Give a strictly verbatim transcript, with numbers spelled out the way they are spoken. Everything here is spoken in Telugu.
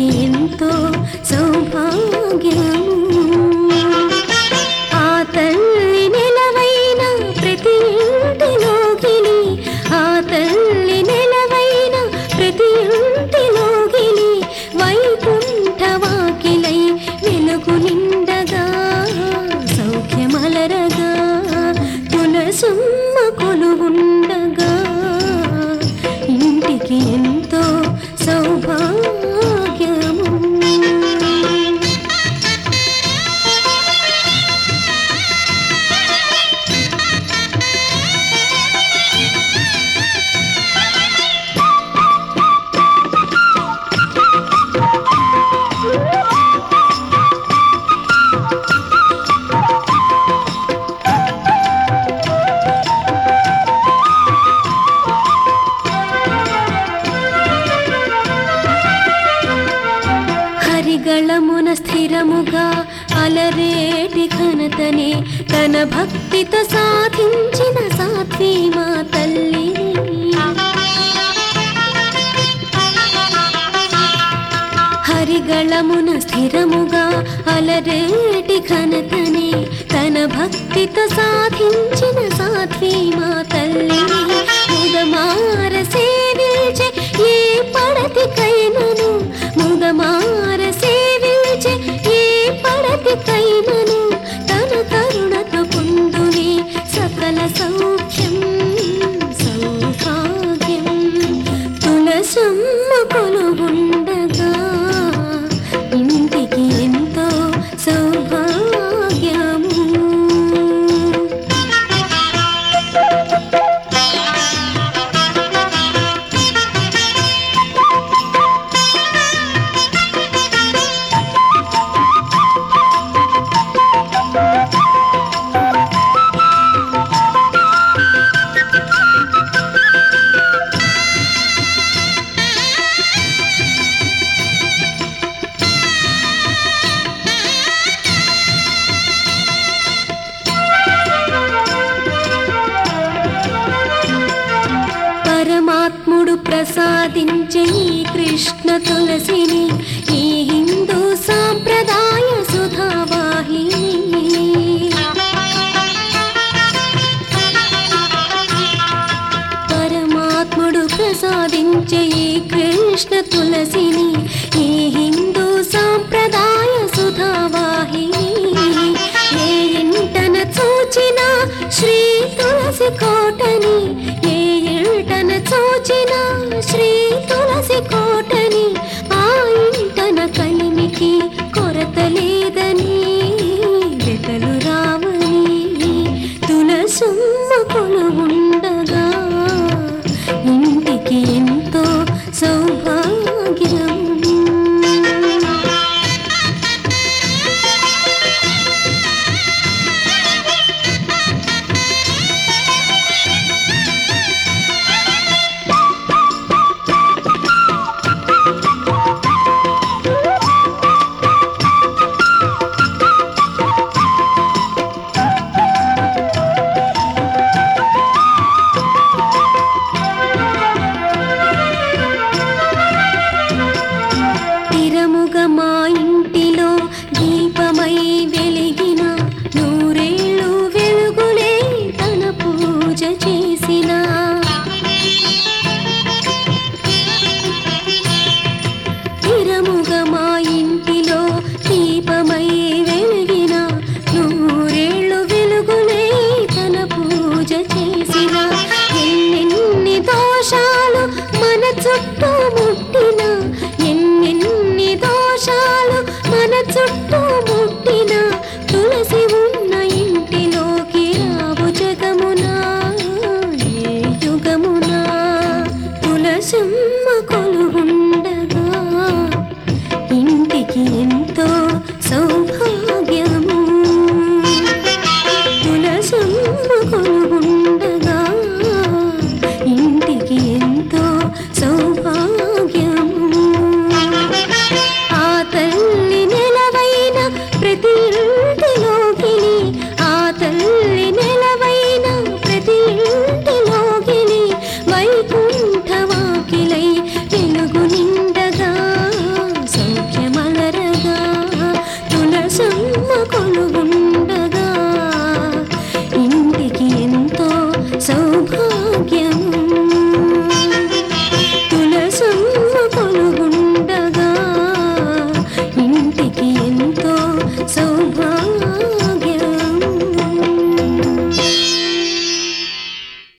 ఎంతో సౌభాగ్యము. ఆ తల్లి నెలవైన ప్రతి ఇంటిలోగిలి, ఆ తల్లి నెలవైన ప్రతి ఇంటిలోగిలి వైకుంఠ వాకిలై వెలుగు నిండగా సౌఖ్యమలరగా తులసమ్మ కొలువుండగా ఇంటికి ఎంతో సౌభాగ్యము. హరిగళమున స్థిరముగా అలరేటి ఘనతనే తన భక్తితో సాధించిన సాధ్వి మా తల్లిని. హరిగళమున స్థిరముగా అలరేటి ఘనతనే తన భక్తితో సాధించిన సాధ్వి మా తల్లిని. ముదమార సేవించే ఏ పడతికైనను, ముదమార సేవించే ఏ పడతికైనను తన కరుణతో పొందునే సకల సౌఖ్యం సౌభాగ్యం. తులసమ్మ కొలువుండగా ఇంటికి ఎంతో సౌభాగ్యము. పరమాత్ముడు ప్రసాదించే ఈ కృష్ణ తులసిని ఈ హిందూ సాంప్రదాయ సుధావాహిని. పరమాత్ముడు ప్రసాదించే ఈ కృష్ణ తులసిని ఈ హిందూ సాంప్రదాయ సుధావాహిని. ఏ ఇంటన చూచిన శ్రీ తులసి కోటని, ఏ ఇంటన చూచిన శ్రీ తులసి కోటని, ఆ ఇంటన కలిమికి కొరత లేదని వెతలు రావని తులసమ్మ కొలువుండగా ఇంటికి ఎంతో సౌభాగ్యము. స్థిరముగా మా ఇంటిలో దీపమై వెలిగిన నూరేళ్ళు వెలుగులే తన పూజ చేసిన. స్థిరముగా మా ఇంటిలో దీపమై వెలిగిన నూరేళ్ళు వెలుగులే తన పూజ చేసిన. ఎన్నెన్ని దోషాలు మన చుట్టూ ముట్టిన, ఎన్నెన్ని దోషాలు మన చుట్టూ ముట్టిన తులసి ఉన్న ఇంటిలోకి రావు జగమునా ఏ యుగమునా తులసమ్మ కొలు